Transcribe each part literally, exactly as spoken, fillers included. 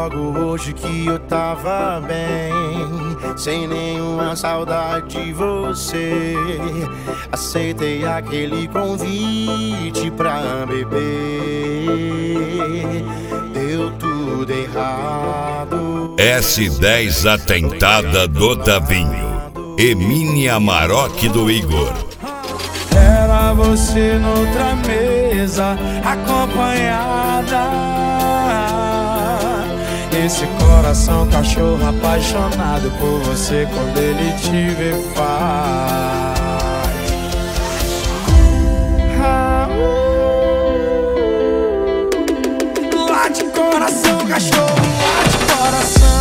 logo hoje que eu tava bem, sem nenhuma saudade de você. Aceitei aquele convite pra beber. Deu tudo errado. S dez Atentada do Tavinho e Mini Amarok do Igor. Era você noutra mesa, acompanhada. Esse coração cachorro apaixonado por você, quando ele te vê faz. Ah, uh. Late coração cachorro, late coração.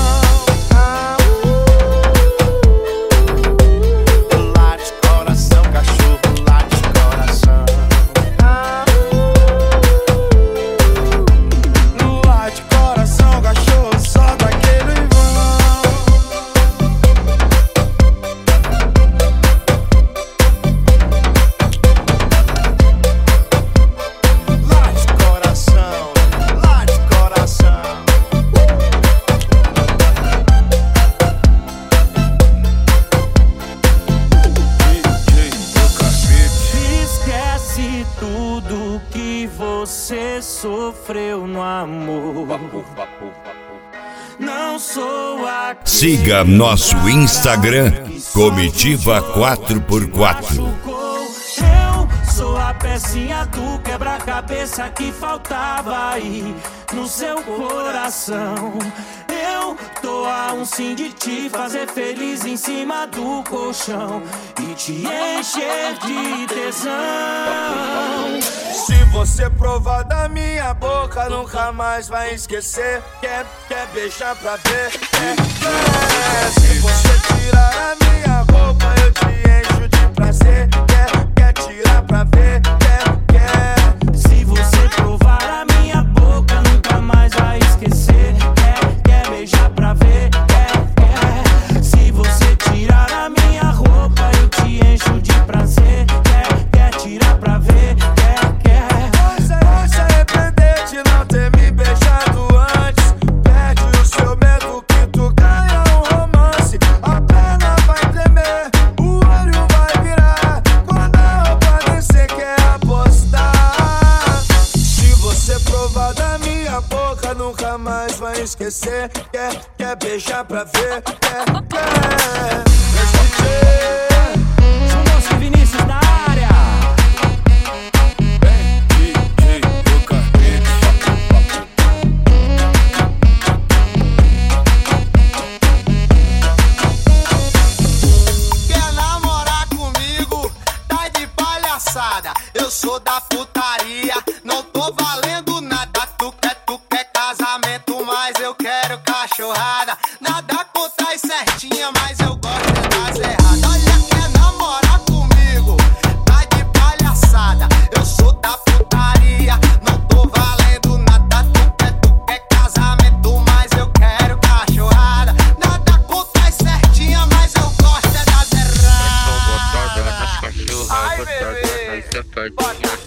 Tudo que você sofreu no amor. Não sou a... Siga nosso Instagram, Comitiva quatro por quatro. Eu sou a pecinha do quebra-cabeça que faltava aí no seu coração. Eu tô a um sim de te fazer feliz em cima do colchão e te encher de tesão. Se você provar da minha boca, nunca mais vai esquecer. Quer, quer beijar pra ver? Quer, quer. Se você tirar a minha roupa, eu te encho de prazer. Quer, quer tirar pra ver? Quer, quer. Se você provar a minha boca, nunca mais vai esquecer. Quer, quer beijar pra ver? Quer, quer. Se você tirar a minha roupa, eu te encho de prazer. Quer, quer tirar pra ver? Quer, quer. Você vai se arrepender de não ter me beijado antes. Perde o seu medo que tu ganha um romance. A perna vai tremer, o olho vai virar. Quando a roupa descer, quer apostar. Se você provar da minha boca, nunca mais vai esquecer. Quer, quer beijar pra ver? Quer, quer. São Bosco e Vinícius na área. Quer namorar comigo? Tá de palhaçada. Eu sou da putaria, não tô valendo nada. Tu quer, tu quer casamento, mas eu quero cachorrada. Nada contra as certinha, mas eu gosto das erradas. Olha, quer namorar comigo? Tá de palhaçada. Eu sou da putaria, não tô valendo nada. Tu quer, tu quer casamento, mas eu quero cachorrada. Nada contra as certinha, mas eu gosto das erradas. Ai, bebê.